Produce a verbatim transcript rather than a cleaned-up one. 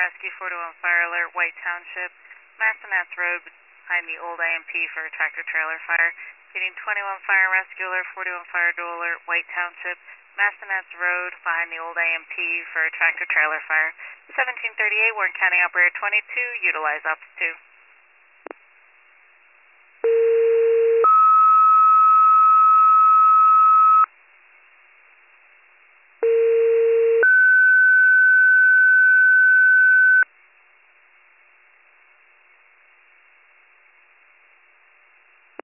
Rescue, four two one Fire Alert, White Township, Massanuttes Road behind the old A M P for a tractor-trailer fire. Getting twenty-one Fire Rescue Alert, four two one Fire Dual Alert, White Township, Massanuttes Road behind the old A M P for a tractor-trailer fire. seventeen thirty-eight, Warren County Operator twenty-two, utilize Ops two.